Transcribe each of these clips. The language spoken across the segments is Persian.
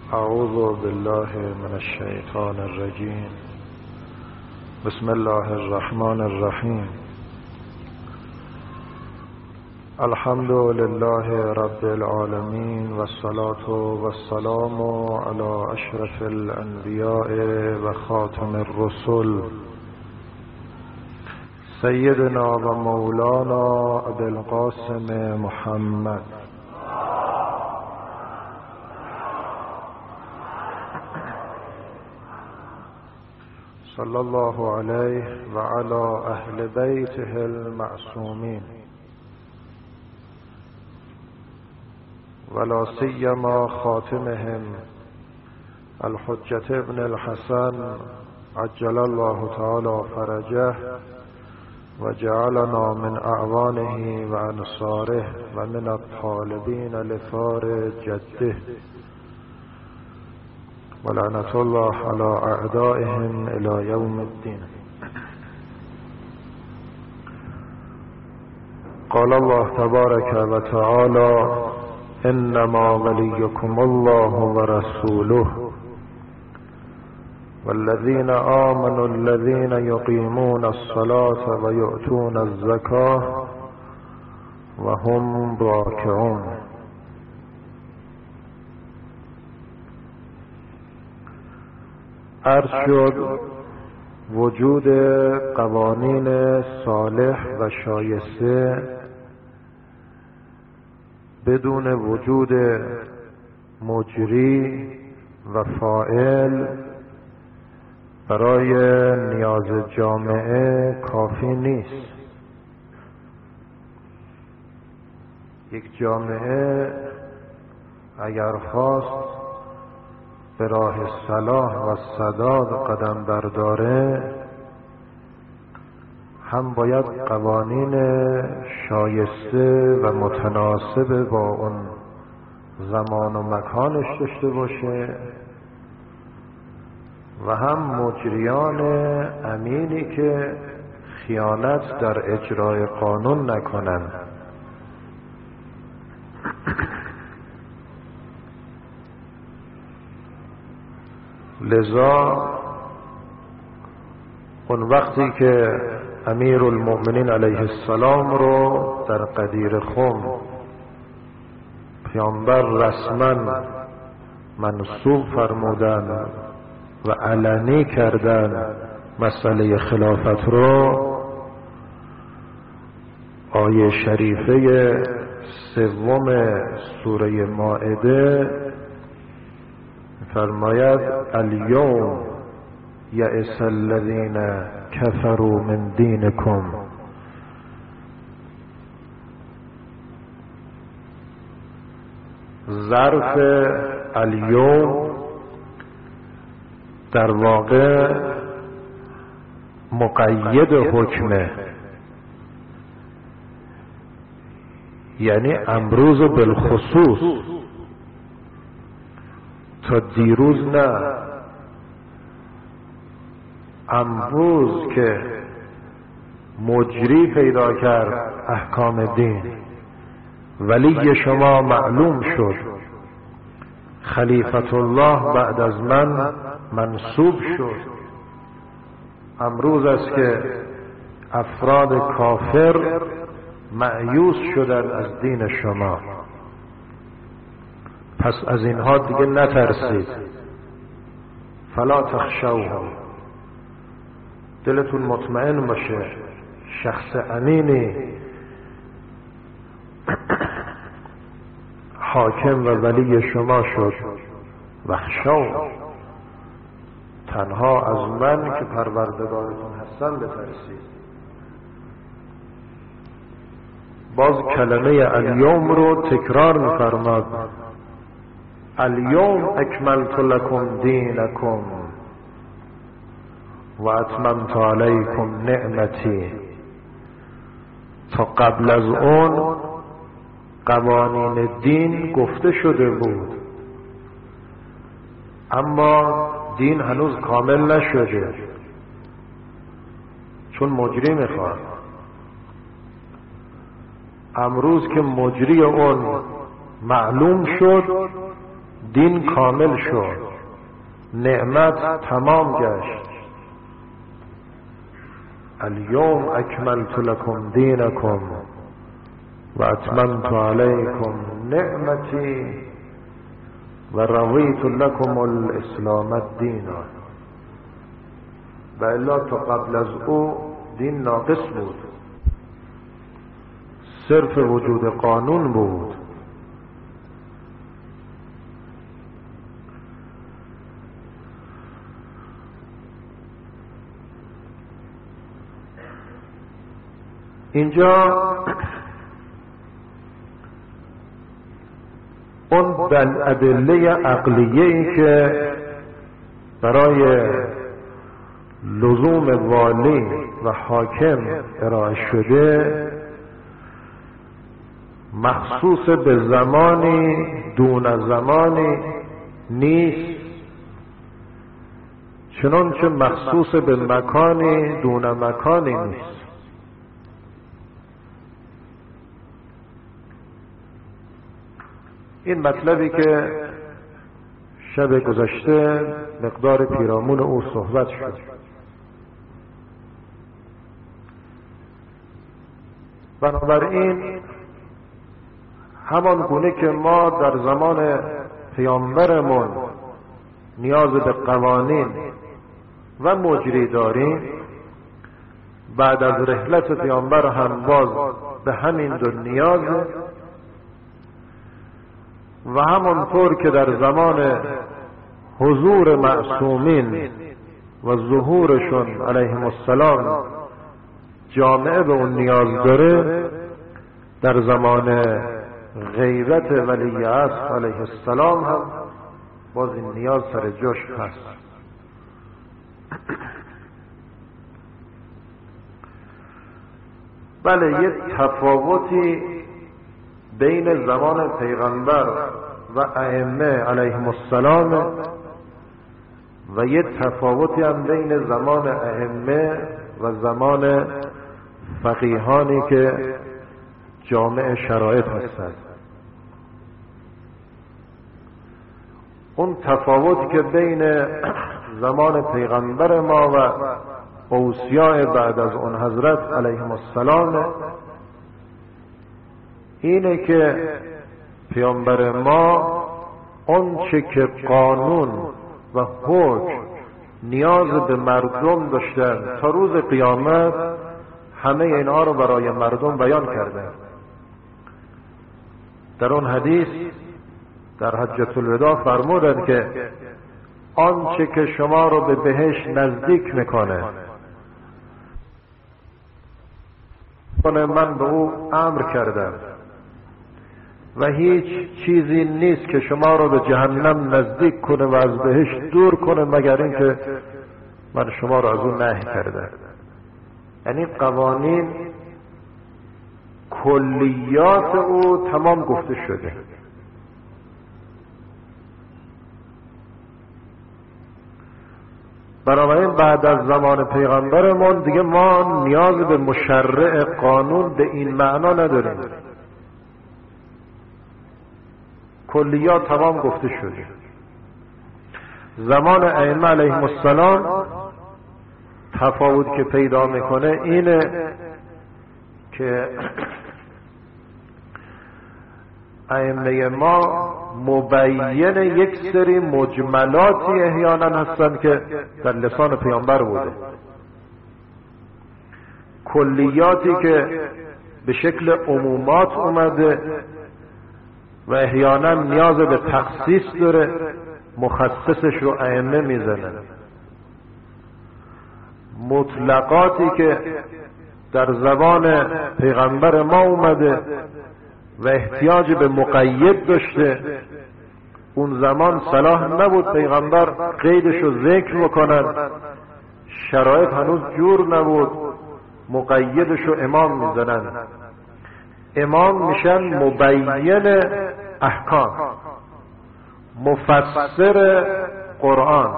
اعوذ بالله من الشیطان الرجیم. بسم الله الرحمن الرحیم. الحمد لله رب العالمین والصلاة والسلام علی اشرف الانبیاء و خاتم الرسل سیدنا و مولانا ابی القاسم محمد صلی الله علیه و علی اهل بیته المعصومین ولا سیما خاتمهم الحجة ابن الحسن عجل الله تعالی فرجه و جعلنا من اعوانه و انصاره و من الطالبین لثار جده ولعنة الله على اعدائهم الى يوم الدين. قال الله تبارك وتعالى انما وليكم الله ورسوله والذين آمنوا الذين يقيمون الصلاة ويؤتون الزكاة وهم راكعون. عرض شد وجود قوانین صالح و شایسته بدون وجود مجری و فاعل برای نیاز جامعه کافی نیست. یک جامعه اگر خواست به راه صلاح و سداد قدم برداره هم باید قوانین شایسته و متناسب با اون زمان و مکانش داشته باشه و هم مجریان امینی که خیانت در اجرای قانون نکنند. لذا اون وقتی که امیر المؤمنین علیه السلام رو در غدیر خم پیامبر رسما منصوب فرمودن و علنی کردن مسئله خلافت رو، آیه شریفه سوم سوره مائده فرماید الیوم یئس الذین کفروا من دینکم. ظرف الیوم در واقع مقید حکمه، یعنی امروز بالخصوص، تا دیروز نه. امروز که مجری پیدا کرد احکام دین، ولی شما معلوم شد، خلیفت الله بعد از من منصوب شد، امروز است که افراد کافر مأیوس شدن از دین شما. پس از اینها دیگه نترسید. فلا تخشوهم، دلتون مطمئن باشه، شخص امینی حاکم و ولی شما شد. وخشو، تنها از من که پروردگارتون هستم بترسید. باز کلمه الیوم رو تکرار می‌فرماد. الیوم اکملت لکم دینکم و اتممت علیکم نعمتی. تا قبل از اون قوانین دین گفته شده بود، اما دین هنوز کامل نشده، چون مجری میخواد. امروز که مجری اون معلوم شد، دین کامل شد، نعمت تمام گشت. الیوم اکملت لکم دینکم و اتممت علیکم نعمتی و رضیت لکم الاسلام دینا. و الا تا قبل از او دین ناقص بود، صرف وجود قانون بود. اینجا اون ادله عقلیه‌ای که برای لزوم والی و حاکم ارائه شده مخصوص به زمانی دون زمانی نیست، چنانچه مخصوص به مکانی دون مکانی نیست. این مطلبی که شب گذشته مقدار پیرامون او صحبت شد، بنابراین همان گونه که ما در زمان پیامبرمون نیاز به قوانین و مجری داریم، بعد از رحلت پیامبر هم باز به همین دو نیاز، و همانطور که در زمان حضور معصومین و ظهورشون علیهم السلام جامعه به اون نیاز داره، در زمان غیبت ولی عصر علیه السلام هم باز این نیاز سر جاش هست. بله، یه تفاوتی بین زمان پیغمبر و ائمه علیهم السلام و یه تفاوتی هم بین زمان ائمه و زمان فقیهانی که جامع شرایط هستند. اون تفاوتی که بین زمان پیغمبر ما و اوصیاء بعد از اون حضرت علیهم السلام اینه که پیامبر ما اون چه که قانون و حکم نیاز به مردم داشتن تا روز قیامت، همه اینها رو برای مردم بیان کردن. در اون حدیث در حجة الوداع فرمودند که آنچه که شما رو به بهشت نزدیک میکنه من به او امر کردم و هیچ چیزی نیست که شما رو به جهنم نزدیک کنه و از بهشت دور کنه مگر اینکه من شما رو از اون نهی کردم. یعنی قوانین کلیات او تمام گفته شده. بنابراین بعد از زمان پیغمبرمون دیگه ما نیاز به مشرع قانون به این معنا نداریم، کلیات تمام گفته شده. زمان ائمه علیهم السلام تفاوت که پیدا میکنه اینه که ائمه ما مبین یک سری مجملاتی احیانا هستند که در لسان پیامبر بوده، کلیاتی که به شکل عمومات اومده و احیانا نیاز به تخصیص داره، مخصصش رو ائمه میزنن. مطلقاتی که در زبان پیغمبر ما اومده و احتیاج به مقید داشته، اون زمان صلاح نبود پیغمبر قیدش رو ذکر بکنن، شرایط هنوز جور نبود، مقیدش رو امام میزنن. امام میشن مبین احکام، مفسر قرآن،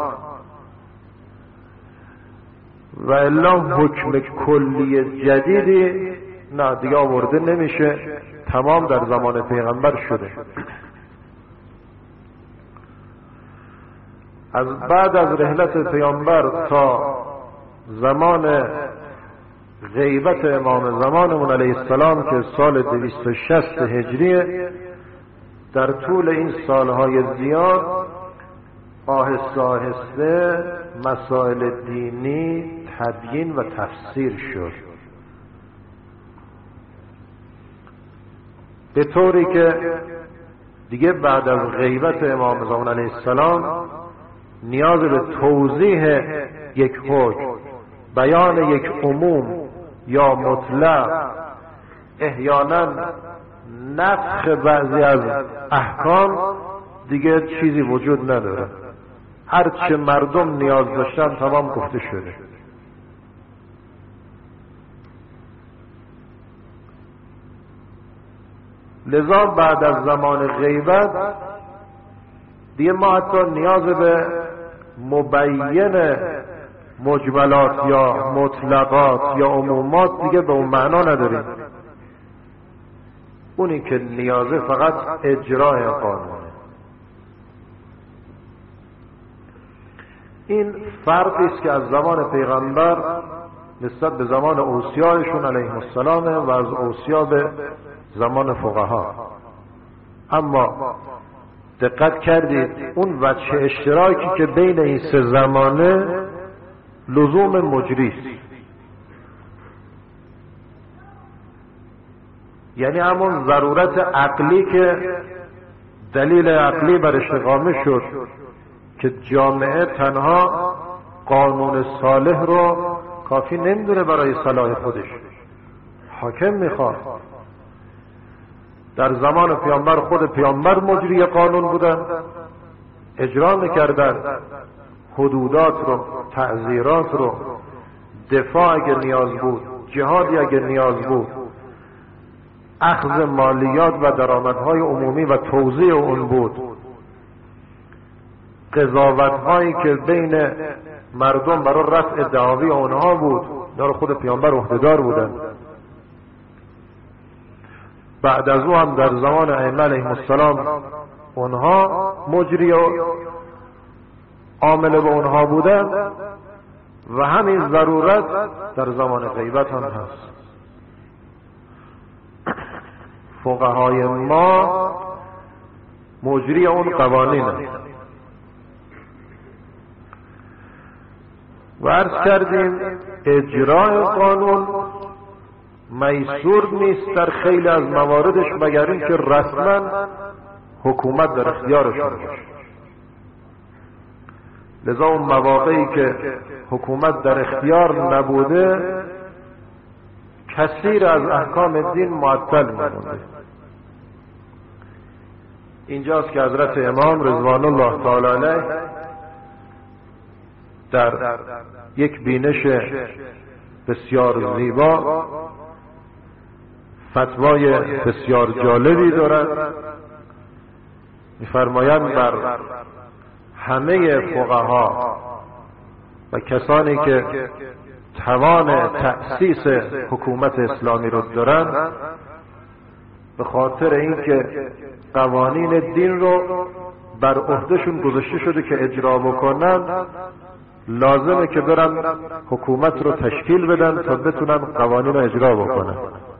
و الا حکم کلی جدیدی نه دیگه آورده نمیشه، تمام در زمان پیغمبر شده. از بعد از رحلت پیامبر تا زمان غیبت امام زمانمون علیه السلام که سال 260 هجریه، در طول این سالهای زیاد آهسته آهسته مسائل دینی تبیین و تفسیر شد، به طوری که دیگه بعد از غیبت امام زمان علیه السلام نیاز به توضیح یک حکم، بیان یک عموم یا مطلق، احیانا نسخ بعضی از احکام دیگه چیزی وجود نداره. هرچه مردم نیاز داشتن تمام گفته شده. لذا بعد از زمان غیبت دیگه ما حتی نیاز به مبین مجملات یا مطلقات یا عمومات دیگه به اون معنا نداریم. اونی که نیازه فقط اجرای قانونه. این فرقی است که از زمان پیغمبر نسبت به زمان اوصیایشون علیهم السلام و از اوصیا به زمان فقها. اما دقت کردید اون وجه اشتراکی که بین این سه زمانه لزوم مجریست، یعنی همون ضرورت عقلی که دلیل عقلی برش اقامه شد که جامعه تنها قانون صالح رو کافی نمیدونه برای صلاح خودش، حاکم میخواد. در زمان پیامبر خود پیامبر مجری قانون بودن، اجرا میکردن حدودات رو، تعزیرات رو، دفاع اگه نیاز بود، جهادی اگه نیاز بود، اخذ مالیات و درآمدهای عمومی و توزیع اون بود، قضاوت‌هایی که بین مردم برای رفع دعاوی اونها بود، در خود پیامبر عهده‌دار بودن. بعد از او هم در زمان ائمه علیهم السلام اونها مجری و عامل به اونها بودن و همین ضرورت در زمان غیبت هم هست. فقهای ما مجری اون قوانین هست. و عرض کردیم اجرای قانون میسور نیست در خیلی از مواردش، مگر اینکه رسما حکومت در اختیارشون باشه. لذا اون مواقعی که حکومت در اختیار نبوده کثیر از احکام دین معطل میمونده. اینجاست که حضرت امام رضوان الله تعالی علیه در یک بینش بسیار زیبا فتوای بسیار جالبی دارند. می‌فرمایند بر همه فقها و کسانی که توان تأسیس حکومت اسلامی رو دارند، به خاطر اینکه قوانین دین رو بر عهدهشون گذاشته شده که اجرا بکنن، لازمه که برن حکومت رو تشکیل بدن تا بتونن قوانین رو اجرا بکنن.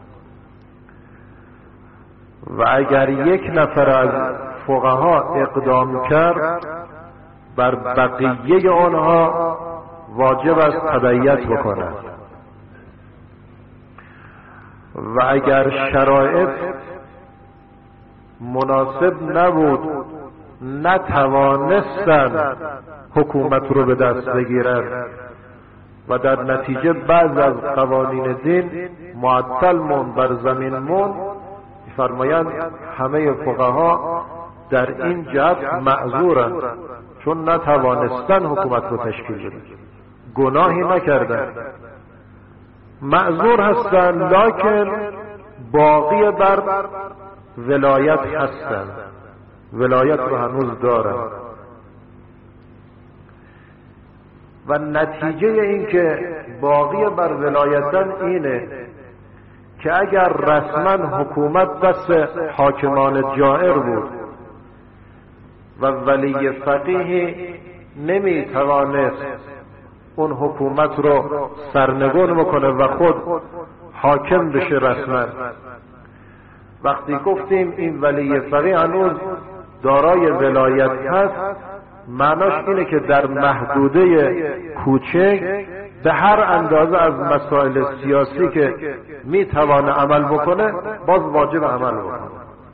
و اگر یک نفر از فقها اقدام کرد، بر بقیه آنها واجب است تبعیت بکنند. و اگر شرایط مناسب نبود، نتوانستند حکومت رو به دست بگیرند و در نتیجه بعض از قوانین دین معطل موند، بر زمین موند، فرمایند همه فقها در این جهت معذورند، چون نتوانستن حکومت رو تشکیل بدن، گناهی نکردن، معذور هستن، لکن باقی بر ولایت هستن، ولایت رو هنوز دارن. و نتیجه این که باقی بر ولایتن اینه که اگر رسما حکومت دست حاکمان جائر بود و ولی فقیه نمیتوانست اون حکومت رو سرنگون بکنه و خود حاکم بشه رسما. وقتی گفتیم این ولی فقیه هنوز دارای ولایت هست، معناش اینه که در محدوده کوچک به هر اندازه از مسائل سیاسی که میتوانه عمل بکنه باز واجب عمل بکنه.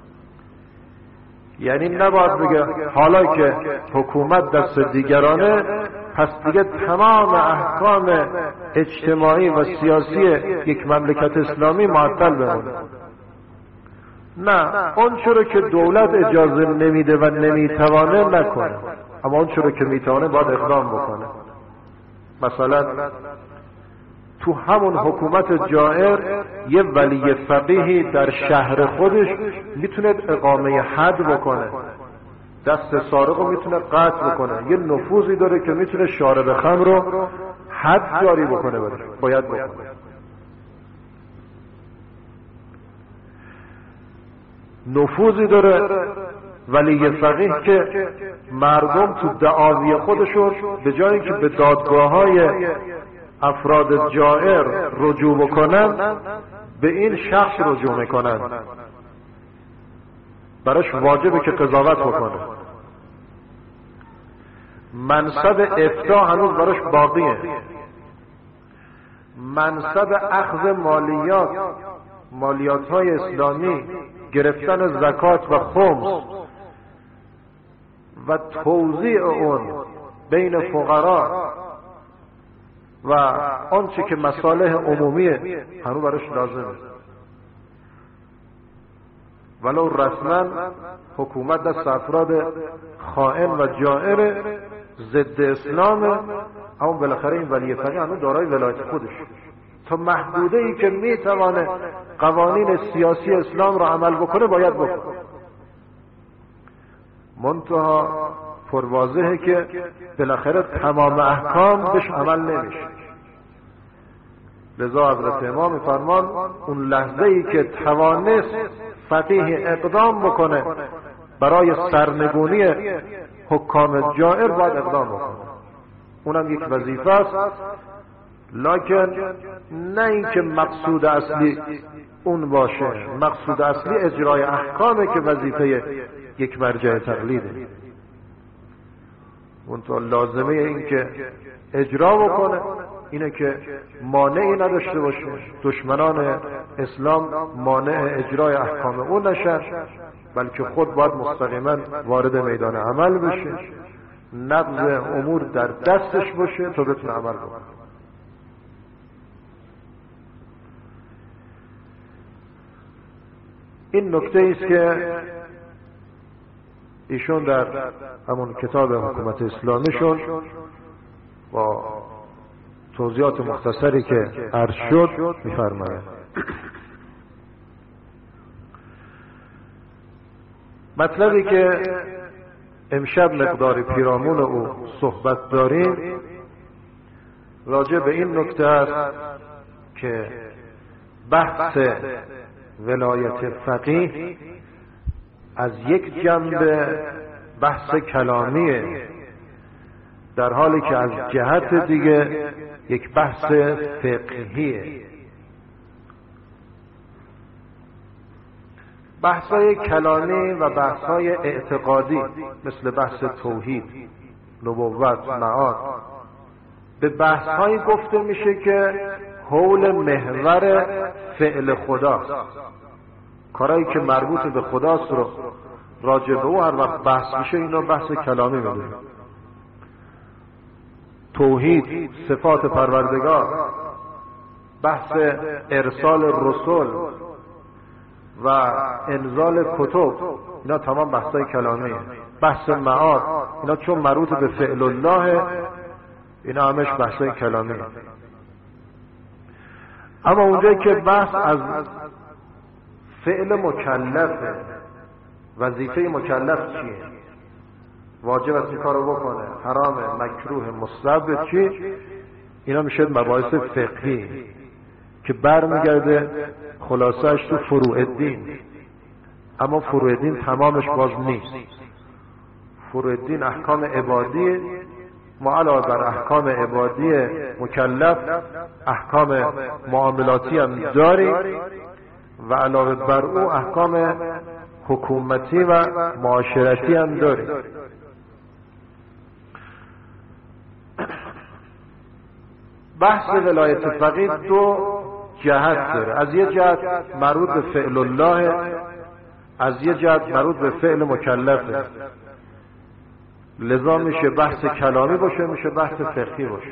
یعنی نباید بگه حالا که حکومت دست دیگرانه پس دیگه تمام احکام اجتماعی و سیاسی یک مملکت اسلامی معطل بمونه. نه، اون چرا که دولت اجازه نمیده و نمیتوانه نکنه، اما اون چرا که میتوانه باید اقدام بکنه. مثلا تو همون حکومت جائر یه ولی فقیهی در شهر خودش میتونه اقامه حد بکنه، دست سارق رو میتونه قطع بکنه، یه نفوذی داره که میتونه شارب خمر رو حد جاری بکنه، باید بکنه. نفوذی داره ولی فقیه که مردم تو دعاوی خودشون به جایی که به دادگاه‌های افراد جائر رجوع بکنن به این شخص رجوع میکنن، براش واجبه که قضاوت بکنه. منصب افتاء هنوز براش باقیه، منصب اخذ مالیات های اسلامی، گرفتن زکات و خمس و توزیع اون بین فقرا و آنچه که مصالح عمومیه هنوز براش لازمه. ولو رسما حکومت دست افراد خائن و جائر ضد اسلام، اما بالاخره این ولی فقیه هنوز دارای ولایت خودش تا محدوده ای که میتوانه قوانین سیاسی اسلام را عمل بکنه باید بکنه. منتها پرواضحه که بالاخره تمام احکام بهش عمل نمیشه. لذا حضرت امام میفرمان اون لحظه ای که توانست فقیه اقدام بکنه برای سرنگونی حکام جائر باید اقدام بکنه. اونم یک وظیفه است، لکن نه اینکه مقصود اصلی اون باشه. مقصود اصلی اجرای احکامه که وظیفه یک مرجع تقلیده. اون تو لازمه این که اجرا بکنه اینه که مانعی نداشته باشه، دشمنان اسلام مانع اجرای احکام اون نشن، بلکه خود باید مستقیما وارد میدان عمل بشه، نبض امور در دستش باشه تا بتونه عمل کنه. این نکته است که ایشون در همون کتاب حکومت اسلامیشون با توضیحات مختصری که عرض شد می‌فرمایند. مطلبی که امشب مقدار پیرامون او صحبت داریم راجع به این نکته است که بحث ولایت فقیه از یک جنبه بحث کلامیه، در حالی که از جهت دیگه یک بحث فقهیه. بحث‌های کلامی و بحث‌های اعتقادی مثل بحث توحید، نبوت، معاد به بحث‌هایی گفته میشه که حول محور فعل خداست. کارهایی که مربوط به خداست رو راجع به او هر وقت بحث میشه اینا بحث کلامی میدونیم. توحید، صفات پروردگار، بحث ارسال رسول و انزال کتب، اینا تمام بحثای کلامیه. بحث معاد، اینا چون مربوط به فعل الله، اینا همش بحثای کلامیه. اما اونجایی که بحث از فعل مکلفه، وظیفه مکلف چیه، واجب است این کارو بکنه، حرامه، مکروه، مستحب چی، اینا میشه مباحث فقهی که برمیگرده خلاصه‌اش تو فروع الدین. اما فروع الدین تمامش باز نیست. فروع الدین احکام عبادی ما علاوه بر احکام عبادی مکلف احکام معاملاتی هم داریم و علاوه بر او احکام حکومتی و معاشرتی هم داریم. بحث ولایت فقیه دو جهت داره. از یه جهت مربوط به فعل الله، از یه جهت مربوط به فعل مکلفه. لذا میشه بحث کلامی باشه، میشه بحث فقهی باشه.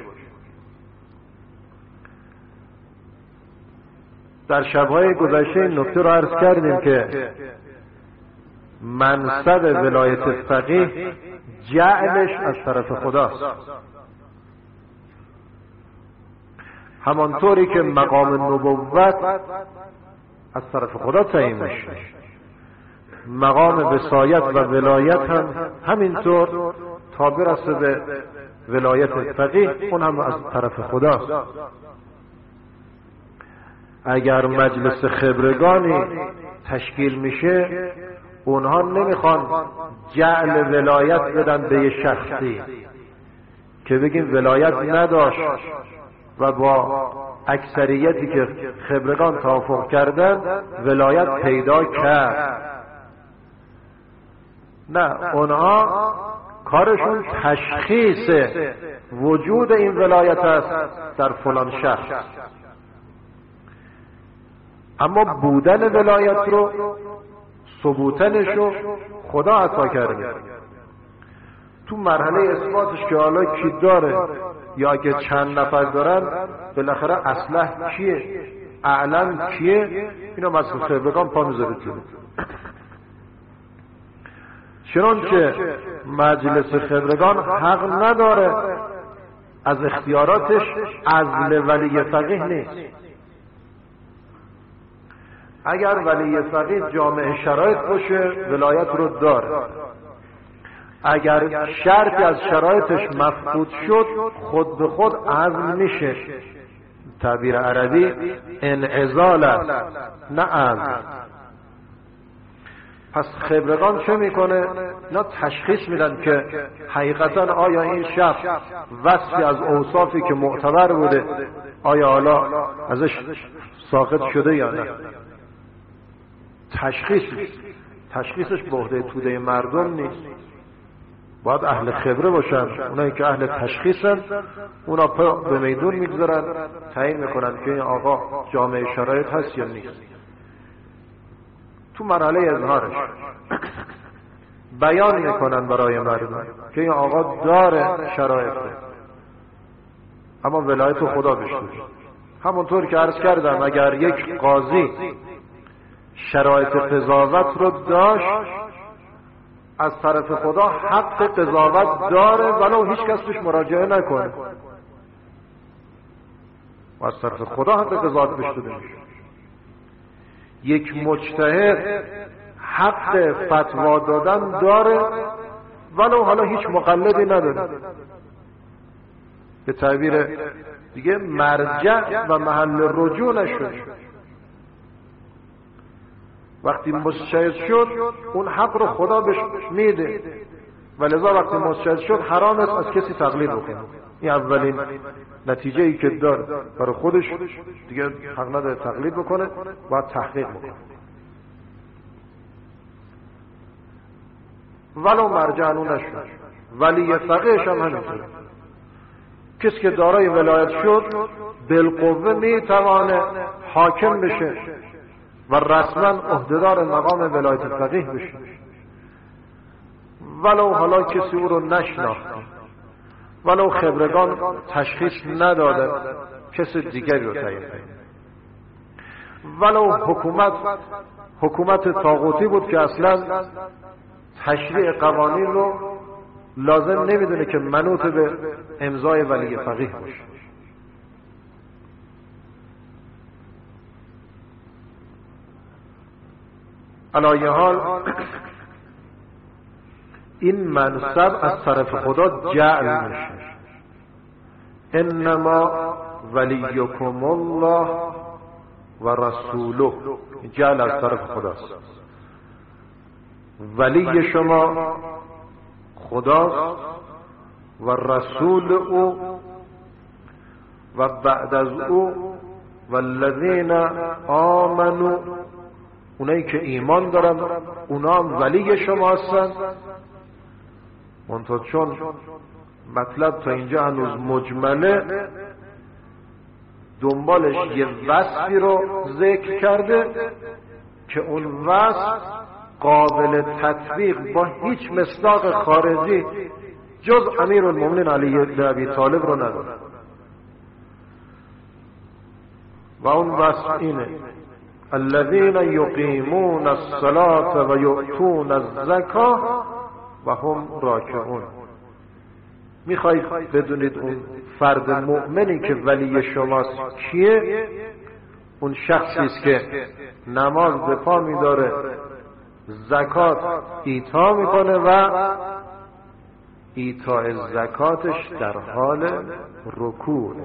در شبهای گذشته این نکته رو عرض کردیم که منصب ولایت فقیه جعلش از طرف خداست، همانطوری که مقام نبوت از طرف خدا تعیین میشه، مقام وصایت و ولایت هم همینطور تا برسه به ولایت فقیه اون هم از طرف خداست. اگر مجلس خبرگانی تشکیل میشه اونها نمیخوان جعل ولایت بدن به یه شخصی که بگیم ولایت نداشت و با اکثریتی که خبرگان توافق کردن ولایت پیدا کرد. نه، اونها کارشون تشخیص وجود این ولایت است در فلان شخص، اما بودن ولایت رو، ثبوتنش رو خدا عطا کرده. تو مرحله اثباتش که حالا کی داره یا اگه چند نفر دارن بالاخره اصلح کیه، اعلم کیه، اینا مسئول خبرگان پا میذاره جلو. چنانچه مجلس خبرگان حق نداره از اختیاراتش عزل ولی فقیه نیست. اگر ولی فقیه جامع شرایط باشه ولایت رو داره، اگر شرطی از شرایطش مفقود شد خود به خود عزل میشه. تعبیر عربی انعزال است نه عزل. پس خبرگان چه میکنه؟ اینا تشخیص میدن که حقیقتا آیا این شخص وصفی از اوصافی که معتبر بوده آیا حالا ازش ساقط شده یا نه. تشخیصش به عهده توده مردم نیست، باید اهل خبره باشن. اونایی که اهل تشخیصن اونا به میدون میگذارن، تعیین میکنن که این آقا جامع شرایط هست یا نیست. تو مرحله اظهارش بیان میکنن برای مردم که این آقا داره شرایطه اما ولایت خدا بشه. همونطور که عرض کردم اگر یک قاضی شرایط قضاوت رو داشت از طرف خدا حق قضاوت داره ولو هیچ کس بهش مراجعه نکنه و از طرف خدا حق قضاوت بهش داده میشه. یک مجتهد حق فتوا دادن داره ولو حالا هیچ مقلدی نداره. به تعبیر دیگه مرجع و محل رجوع نشد. وقتی مجتهد شد اون حق رو خدا بهش میده و لذا وقتی مجتهد شد حرام است از کسی تقلید بکنه. این اولین نتیجه ای که داره برای خودش، دیگه حق نداره تقلید بکنه، باید تحقیق بکنه. ولو مرجع نشد. ولی فقیهش هم همینطوره. کسی که دارای ولایت شد بالقوه میتوانه حاکم بشه و رسما عهدهدار مقام ولایت فقیه بشه ولو حالا کسی او رو نشناخته، ولو خبرگان تشخیص نداده کسی دیگری رو تعیین کنه، ولو حکومت طاغوتی بود که اصلا تشریع قوانین رو لازم نمیدونه که منوط به امضای ولی فقیه باشه. علایه حال این منصب از طرف خدا جعل میشه. انما ولیکم الله و رسوله، جعل از طرف خداست. ولی شما خداست و رسول او و بعد از او والذین آمنوا، اونایی که ایمان دارن اونا هم ولی شما هستن. منتها چون مطلب تا اینجا هنوز مجمله، دنبالش یه وصفی رو ذکر کرده که اون وصف قابل تطبیق با هیچ مصداق خارجی جز امیرالمومنین علی بن ابی طالب رو نداره. و اون وصف اینه: الذین یقیمون الصلاة و یؤتون الزکاة و هم راکعون. میخواید بدونید اون فرد مؤمنی که ولی شماست کیه؟ اون شخصی است که نماز به پا میداره، زکات ایتا میکنه و ایتاء زکاتش در حال رکوعه.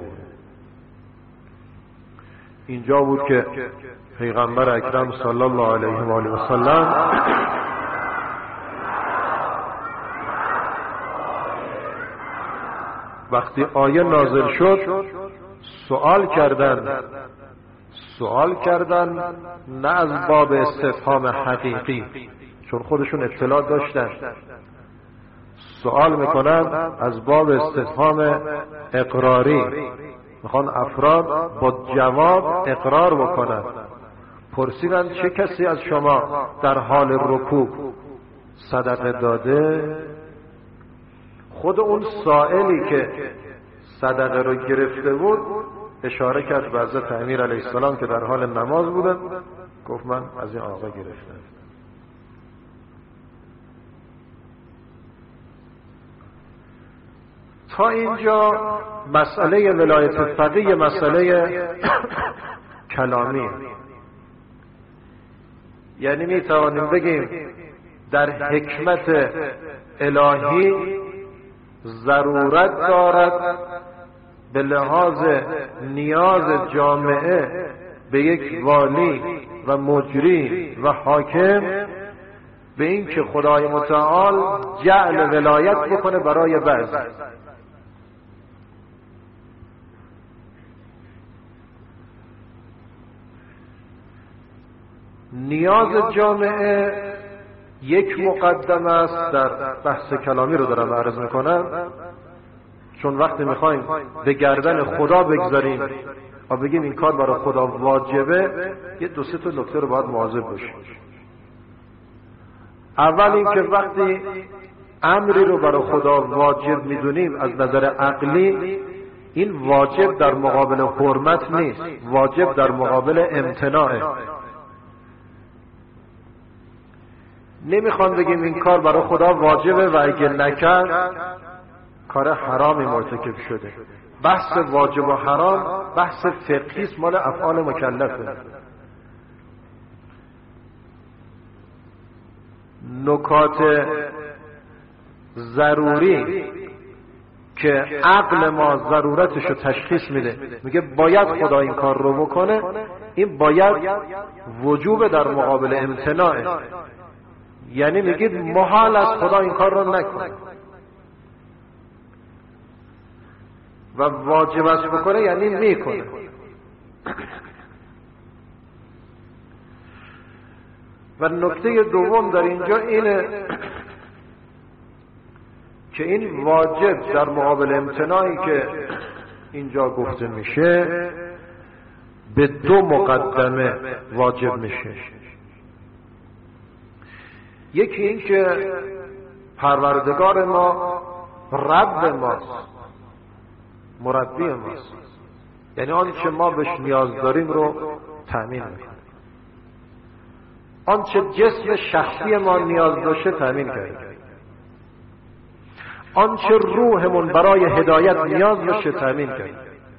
اینجا بود که پیغمبر اکرم صلی الله علیه و آله و سلم وقتی آیه نازل شد سوال کردن نه از باب استفهام حقیقی، چون خودشون اطلاع داشتن، سوال میکنن از باب استفهام اقراری، میخوان افراد با جواب اقرار بکنن. پرسیدن چه کسی از شما در حال رکوع صدقه داده؟ خود اون سائلی که صدقه رو گرفته بود اشاره کرد به حضرت امیر علیه السلام که در حال نماز بودن، گفت من از این آقا گرفتم. تا اینجا مسئله ولایت فقیه مسئله کلامی، یعنی می توانیم بگیم در حکمت الهی ضرورت دارد به لحاظ نیاز جامعه به یک والی و مجری و حاکم به این که خدای متعال جعل ولایت بکنه برای بعضی. نیاز جامعه یک مقدمه است، در بحث کلامی رو دارم عرض میکنم، چون وقتی میخوایم به گردن خدا بگذاریم و بگیم این کار برای خدا واجبه، یه دو سه تا نکته رو باید مواظب باشیم. اول این که وقتی امری رو برای خدا واجب میدونیم از نظر عقلی، این واجب در مقابل حرمت نیست، واجب در مقابل امتناعه. نمیخوان بگیم این کار برای خدا واجبه و اگه نکرد کار حرامی مرتکب شده. بحث واجب و حرام بحث فقهی است، مال افعال مکلفه. نکات ضروری که عقل ما ضرورتش رو تشخیص میده، میگه باید خدا این کار رو بکنه، این باید وجوب در مقابل امتناعه. یعنی میگید محال است خدا این کار رو نکنه و واجب است بکنه، یعنی میکنه. و نکته دوم در اینجا اینه که این واجب در مقابل امتناعی که اینجا گفته میشه به دو مقدمه واجب میشه. یکی این که پروردگار ما رب ماست، مربی ماست، یعنی آنچه ما بهش نیاز داریم رو تأمین میکنه. آنچه جسم شخصی ما نیاز داشته تأمین کرده، آنچه روحمون برای هدایت نیاز داشته تأمین کرده،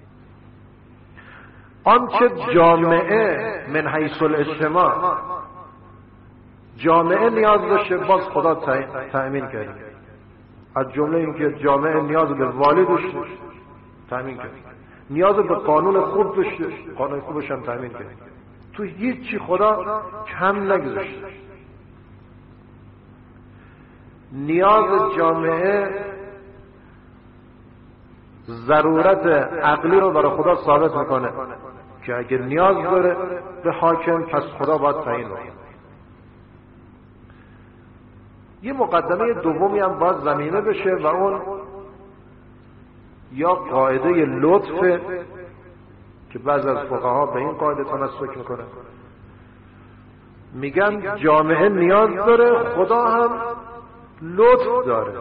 آنچه جامعه من حیث الاجتماع جامعه نیاز داشته باز خدا تأمین کرده. از جمله اینکه جامعه نیاز به والی داشته تأمین کرده، نیاز به قانون خوب داشته قانون خوبش هم تأمین کرده. تو هیچی خدا کم نگذاشته. نیاز جامعه ضرورت عقلی رو برای خدا ثابت میکنه که اگر نیاز داره به حاکم پس خدا باید تعیین کنه. یه مقدمه دومی هم باید زمینه بشه و اون یا قاعده لطف که بعض از فقها به این قاعده تمسک میکنه، میگن جامعه نیاز داره، خدا هم لطف داره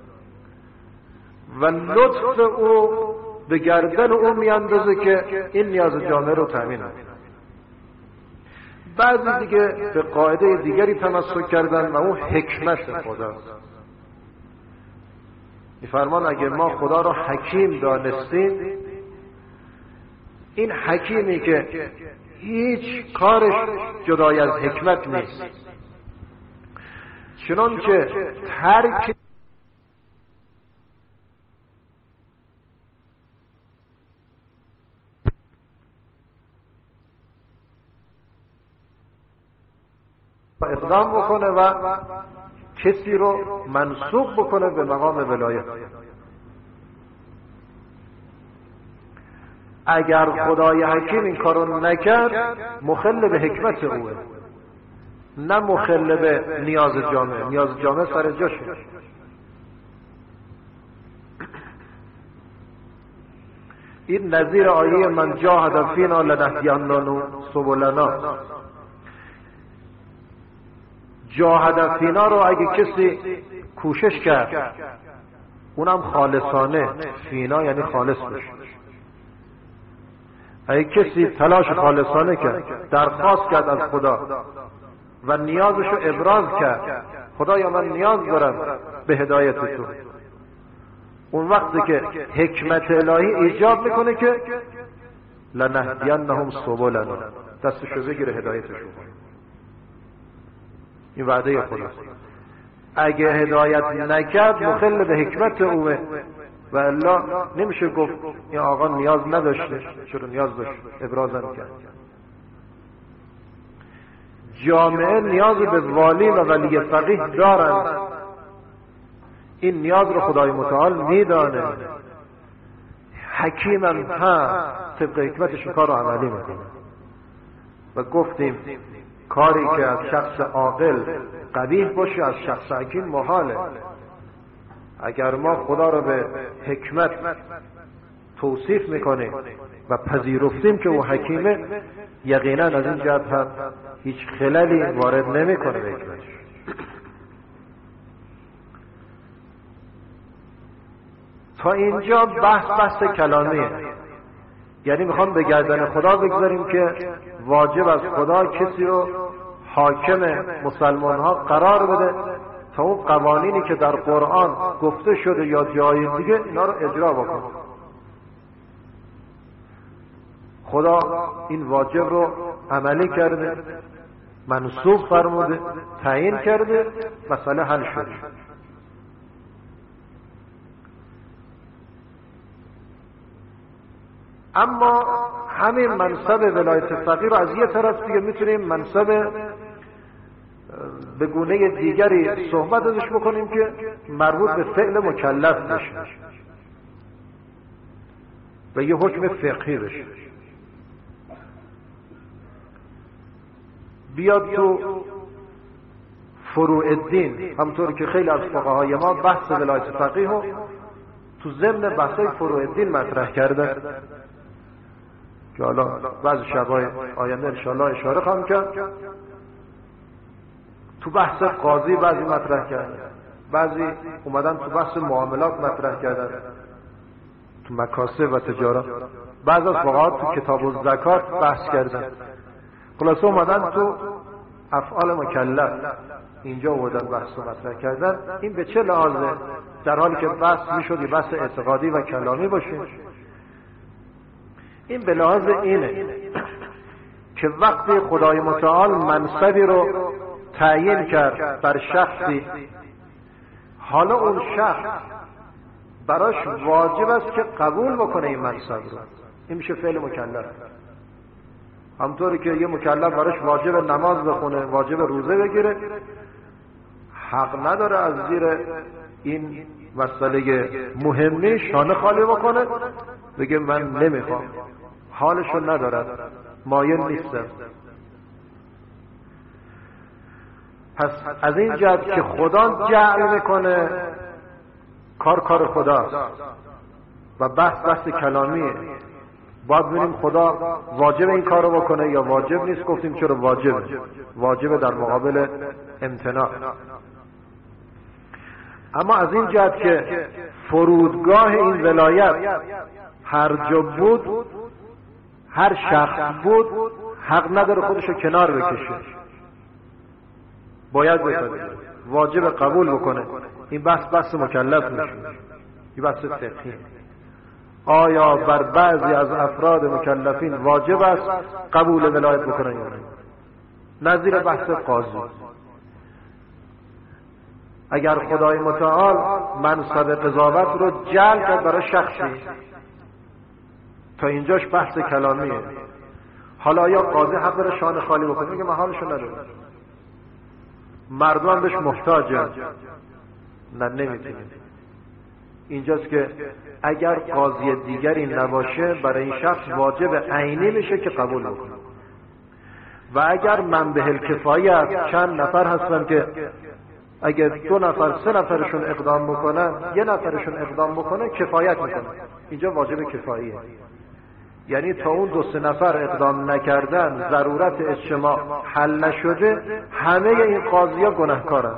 و لطف او به گردن او میاندازه که این نیاز جامعه رو تامین کنه. بعضی دیگه به قاعده دیگری تمسک کردن و اون حکمت خداست. میفرمان اگه ما خدا رو حکیم دانستیم، این حکیمی که هیچ کارش جدای از حکمت نیست، چنانچه ترک اقدام بکنه و کسی رو منصوب بکنه به مقام ولایت. اگر خدای حکیم این کارو نکرد مخل به حکمت اوه، نه مخل به نیاز جامعه. نیاز جامعه سر جاشه. این نظیر آیه من جاهد فینا لنهدیننا سبلنا. جاهد فینا رو اگه کسی کوشش کرد، اونم خالصانه، فینا یعنی خالص بشه، اگه کسی تلاش خالصانه کرد، درخواست کرد از خدا و نیازشو ابراز کرد، خدایا من نیاز دارم به هدایت تو، اون وقتی که حکمت الهی ایجاب میکنه که لنهدینهم سبلنا، دستشو بگیره هدایتشو کنه. این وعده خداست. اگه هدایت نکرد مخل به حکمت اوه و الا نمیشه گفت این آقا نیاز نداشته، چرا نیاز داشت، ابراز نکرد. جامعه نیاز به والی و ولی فقیه دارن، این نیاز رو خدای متعال میدانه، حکیمم ها طبق حکمتش کار رو عملی میکنه. و گفتیم کاری که از شخص عاقل قبیح باشه از شخص حکیم محاله. اگر ما خدا رو به حکمت توصیف میکنیم و پذیرفتیم که او حکیمه، یقینا از این جهت هم هیچ خللی وارد نمیکنه به حکمتش. تا اینجا بحث کلامیه، یعنی میخوام به گردن خدا بگذاریم که واجب از خدا کسی رو حاکم مسلمان ها قرار بده تا اون قوانینی که در قرآن گفته شده یا جای دیگه اینا رو اجرا بکنه. خدا این واجب رو عملی کرده، منصوب فرموده، تعیین کرده، مسئله حل شده. اما همین منصب ولایت فقیه رو از یه طرف دیگه میتونیم منصب به گونه دیگری صحبت ازش بکنیم که مربوط به فعل مکلف بشه و یه حکم فقهی بشه. بیاد تو فروع الدین، همطور که خیلی از فقهای ما بحث ولایت فقیه رو تو ضمن بحثای فروع الدین مطرح کرده که حالا بعضی شبای آینده انشاءالله اشاره خواهم کرد. تو بحث قاضی بعضی مطرح کردن، بعضی اومدن تو بحث معاملات مطرح کردن، تو مکاسب و تجارت. بعض از فقها تو کتاب الزکات بحث کردن. خلاصه اومدن تو افعال مکلف اینجا اومدن بحث مطرح کردن. این به چه لحاظه؟ در حالی که بحث میشد یه بحث اعتقادی و کلامی باشه، این به لحاظ اینه که وقتی خدای متعال منصبی رو تعیین کرد بر شخصی، حالا اون شخص براش واجب است که قبول بکنه این منصب رو. این میشه فعل مکلف. همطوری که یه مکلف براش واجب نماز بخونه، واجب روزه بگیره، حق نداره از زیر این مسئله مهمی شانه خالی بکنه، بگه من نمیخوام، حالشو ندارد، مایل نیستم. پس از این جهت که خدا جعل میکنه، کار خداست و بحث کلامیه. باید ببینیم خدا واجب این کارو بکنه یا واجب نیست. گفتیم چرا واجبه در مقابل امتناع. اما از این جهت که فرودگاه این ولایت هر جا بود، هر شخص بود، حق نداره خودشو کنار بکشه، باید بپذیره، واجب قبول بکنه. این بحث مکلف میشه، این بحث فقهی. آیا بر بعضی از افراد مکلفین واجب است قبول ولایت بکنن یا نه؟ نظیر بحث قاضی. اگر خدای متعال منصب قضاوت رو جعل کرد برای شخصی، تا اینجاش بحث کلامیه. حالا یا قاضی حق داره شانه خالی بکنه، میگه من حالشو ندارم، مردم بهش محتاجن، نه نمیتونه. اینجاست که اگر قاضی دیگری نباشه برای این شخص واجب عینی میشه که قبول بکنه. و اگر منبع الکفایه چند نفر هستن که اگر 2 نفر 3 نفرشون اقدام بکنن، 1 نفرشون اقدام بکنه کفایت میکنه، اینجا واجب کفاییه. یعنی تا اون 2-3 نفر اقدام نکردن، ضرورت اجتماع حل نشده، همه این قاضی‌ها گناهکارن.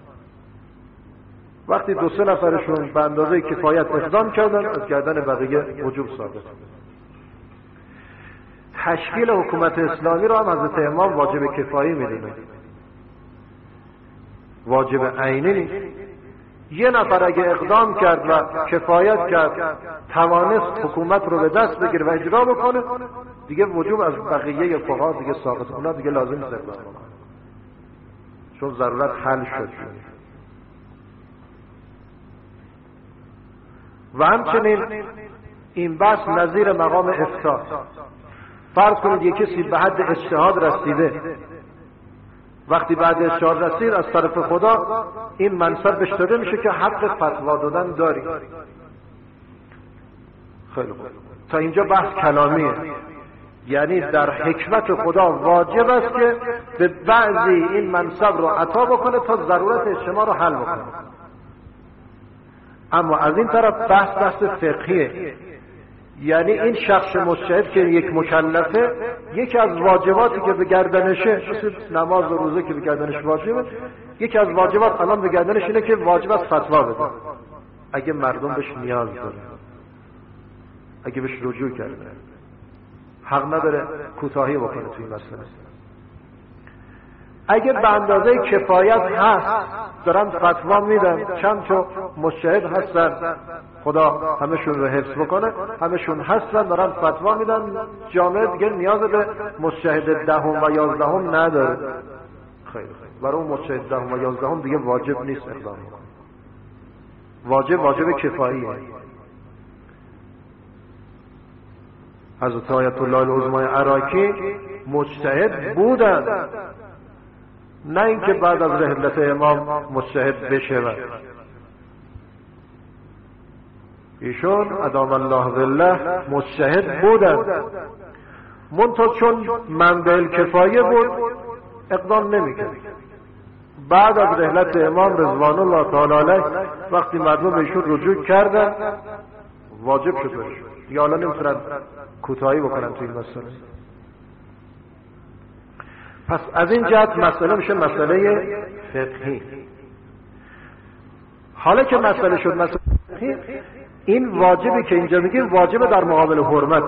وقتی 2-3 نفرشون به اندازه کفایت اقدام کردن، از گردن بقیه وجوب ثابت. تشکیل حکومت اسلامی را هم حضرت امام واجب کفایی میدونه، واجب عینی نیست. 1 نفر اگه اقدام کرد و کفایت کرد، توانست حکومت رو به دست بگیره و اجرا بکنه، دیگه وجوب از بقیه فقها دیگه ثابت، اونا دیگه لازم نیست اقدام بکنه، چون ضرورت حل شد. و همچنین این بحث نظیر مقام افتاء. فرض کنید یک کسی به حد اجتهاد رسیده، وقتی بعد اجتهاد رسید از طرف خدا این منصب بهش داده میشه که حق فتوا دادن داری. خیلی خوب، تا اینجا بحث کلامیه. یعنی در حکمت خدا واجب است که به بعضی این منصب رو عطا بکنه تا ضرورت اجتماع رو حل بکنه. اما از این طرف بحث فقهیه. یعنی این شخص مجتهد که یک مکلفه، یکی از واجباتی که به گردنشه، مثل نماز و روزه که به گردنش واجبه، یکی از واجبات الان به گردنش اینه که واجب است فتوا بده اگه مردم بهش نیاز داره، اگه بهش رجوع کرده، حق نداره کوتاهی بکنه توی این مسئله. اگه به اندازه کفایت هست دارن فتوا میدن، چند تا مجتهد هستن، خدا همشون رو حفظ بکنه، همشون هستن دارن فتوا میدن، جامعه دیگه نیاز به مجتهد 10 و 11 نداره. خیلی برای اون مجتهد 10 و 11 دیگه واجب نیست اقدام کنه، واجب کفاییه. حضرت آیت الله العظمای عراقی مجتهد بودن، نه اینکه بعد از رحلت امام مجتهد بشود. ایشون ادام الله ظله مجتهد بودن، منتها چون منبع الکفایه بود اقدام نمیکرد. بعد از رحلت امام رضوان الله تعالی علیه وقتی مردم ایشون رجوع کردن واجب شد برشون، یا حالا نمیتونن کوتاهی بکنن توی این مسئله. پس از این جهت مسئله میشه مسئله فقهی. حالا که مسئله شد مسئله فقهی، این واجبی که اینجا میگیم واجب در مقابل حرمت،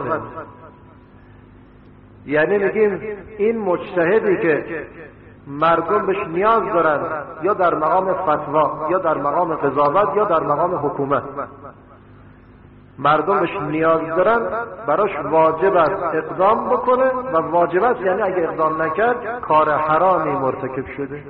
یعنی میگیم این مجتهدی که مردم بهش نیاز دارن، یا در مقام فتوا یا در مقام قضاوت یا در مقام حکومت، مردم بهش نیاز دارن، براش واجب است اقدام بکنه و واجب است یعنی اگه اقدام نکرد کار حرامی مرتکب شده.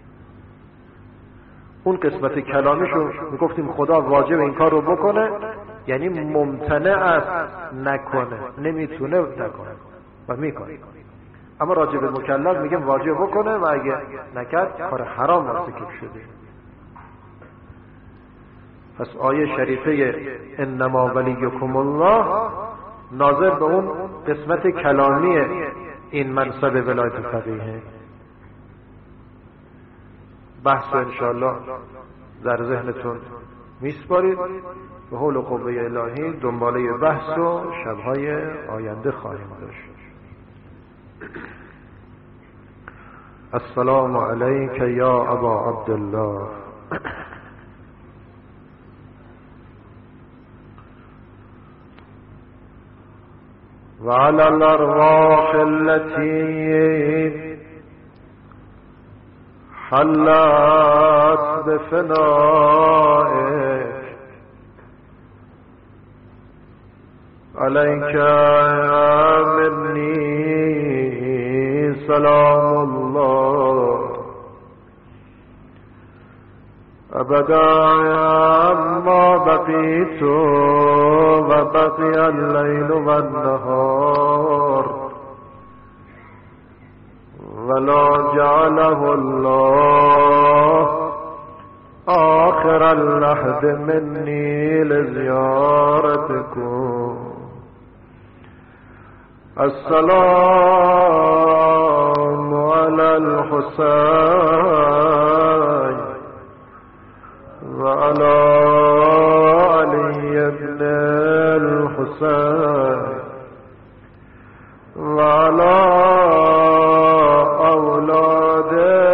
اون قسمت کلامیشو میگفتیم خدا واجب این کار رو بکنه، یعنی ممتنع است نکنه، نمیتونه نکنه و میکنه. اما راجع به مکلف میگیم واجب بکنه و اگه نکرد کار حرام مرتکب شده. پس آیه شریفه انما ولیکم الله ناظر به اون قسمت کلامی این منصب ولایت فقیه. بحث انشاءالله در ذهنتون میسپارید، به حول و قوه الهی دنباله بحث و شبهای آینده خواهیم داشت. السلام علیک یا ابا عبدالله. وعلى الأرواح التي حلت بفنائك عليك مني سلام الله أبدا ما بقيت وبقي الليل والنهار ولا جعله الله آخر اللحد مني لزيارتكم. السلام على الحسين وعلى علي بن الحسين وعلى أولاد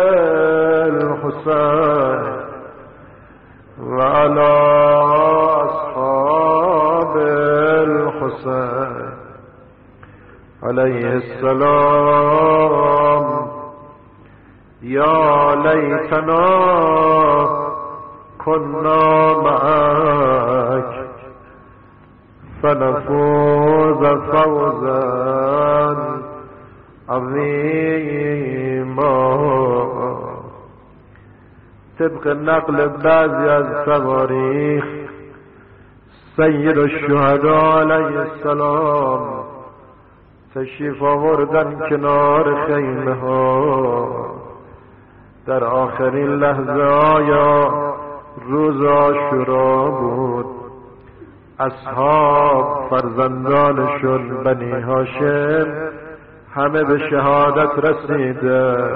الحسين وعلى أصحاب الحسين عليه السلام. يا ليتنا كنا معك فنفوز فوزا عظيما. طبق نقل بعضی از تواریخ سید الشهدا علیه السلام تشریف آوردن کنار خیمه ها در آخرین لحظه آیا روز عاشورا بود. اصحاب فرزندانشون بنی هاشم همه به شهادت رسیده،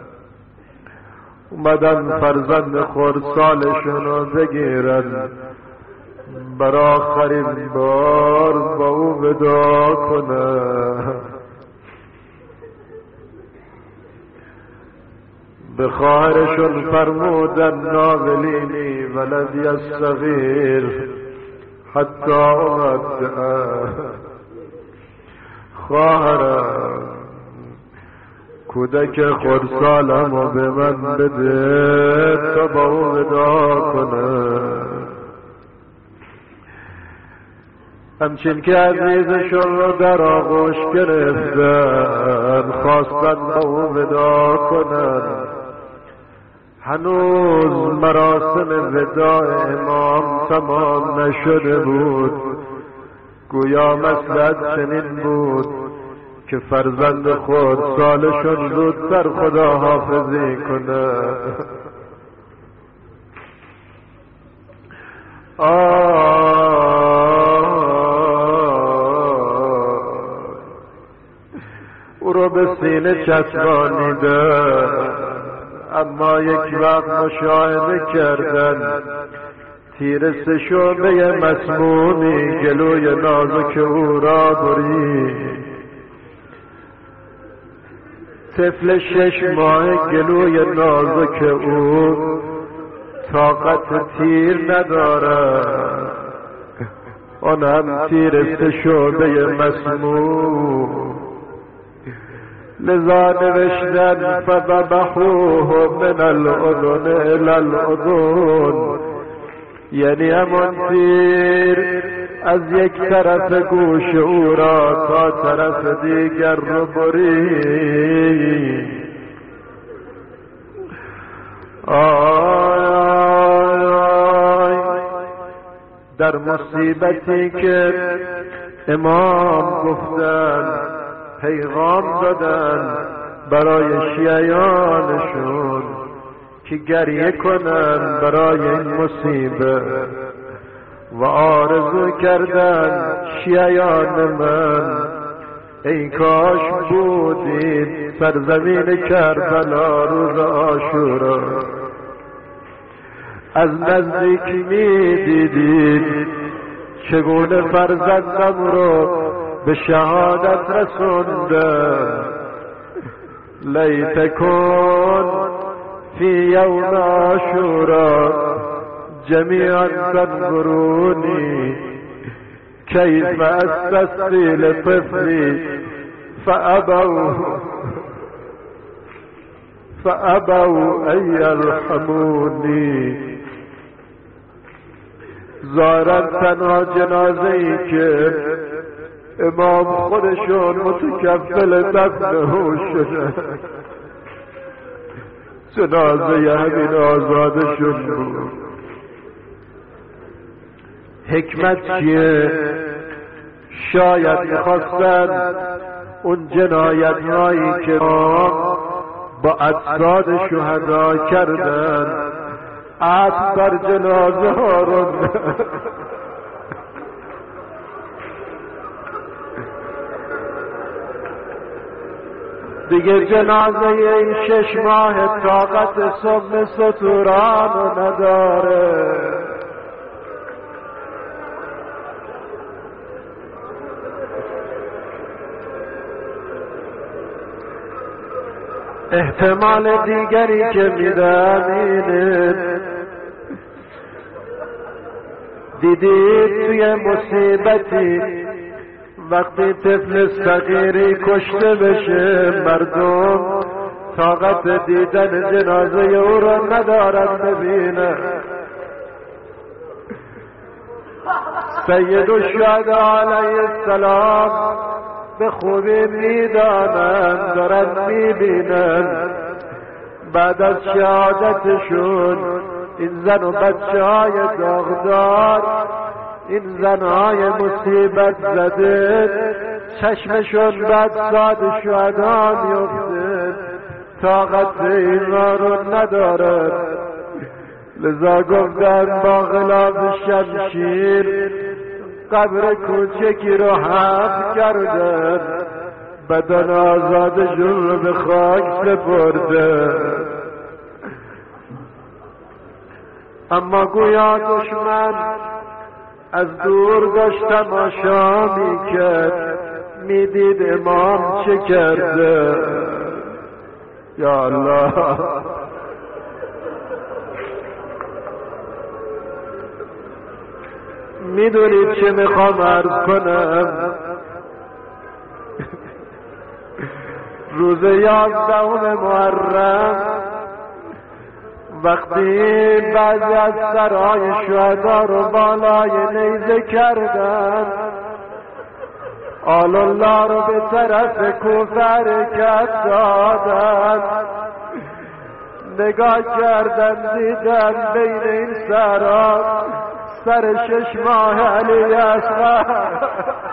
اومدن فرزند خردسالشون رو بگیرن بر آخرین بار با او ودا کنه. به خواهرشون فرمودن ناولینی ولدی الصغیر حتی اودعه. خواهرم کودک خردسالم رو به من بده تا با او ودا کنه. همچین که عزیزشون رو در آغوش گرفتن خواستن با او ودا کنن. هنوز مراسم وداع امام تمام نشده بود. گویا مصلحت چنین بود که فرزند خود سالشون زودتر خدا حافظی کنه. او رو به سینه چسبانیده، اما یک وقت مشاهده کردن تیر سه شعبه مسمومی گلوی نازک او را برید. طفل 6 ماه گلوی نازک او طاقت تیر نداره، آنم تیر سه شعبه مسموم. لذا نوشتن فذبحوه من الاذن الى الاذن، یعنی همون تیر از یک طرف گوش او را تا طرف دیگر رو برید. در مصیبتی که امام گفتن پیغام دادن برای شیعیانشون که گریه کنن برای این مصیبت. و آرزو کردن شیعیان من ای کاش بودید سرزمین کربلا روز عاشورا، از نزدیک می دیدید چگونه فرزندم رو به شهادت رسوندم. لیتکن فی یوم عاشورا جمیعا تنظرونی کیف استسقی لطفلی فابوا ان یرحمونی. ظاهرا تنها جنازه‌ای که امام خودشون متکفل دفنه شده جنازه همین آزادشون بود. حکمت چیه؟ شاید میخواستن اون جنایت هایی که با اجساد شهدا کردن عطف بر جنازه ها رو دیگه جنازه این 6 ماه طاقت صبح ستوران رو نداره. احتمال دیگری که میدم اینه دیدید توی مصیبتی وقتی طفل صغیری کشته بشه مردم طاقت دیدن جنازه او را ندارن ببینه. سید الشهداء علیه السلام به خوبی میدانند دارن میبینن بعد از شهادتشون این زن و بچه های داغدار، این زنهای مصیبت زده چشمشون بعد ساد شهدا میفته، طاقت اینا رو ندارن. لذا گفتن با غلاف شمشیر قبر کوچکی رو حفر کردن، بدن آزادشون رو به خاک سپردن. اما گویا دشمن از دور داشت تماشا میکرد، میدید امام چه کرده. یا الله، میدونید چه میخوام عرض کنم؟ روز 11 محرم وقتی بعضی از سرای شهدا رو بالای نیزه کردن، آل الله رو به طرف کوفه حرکت دادن، نگاه کردن دیدن بین این سرا سر 6 ماه علی اصغر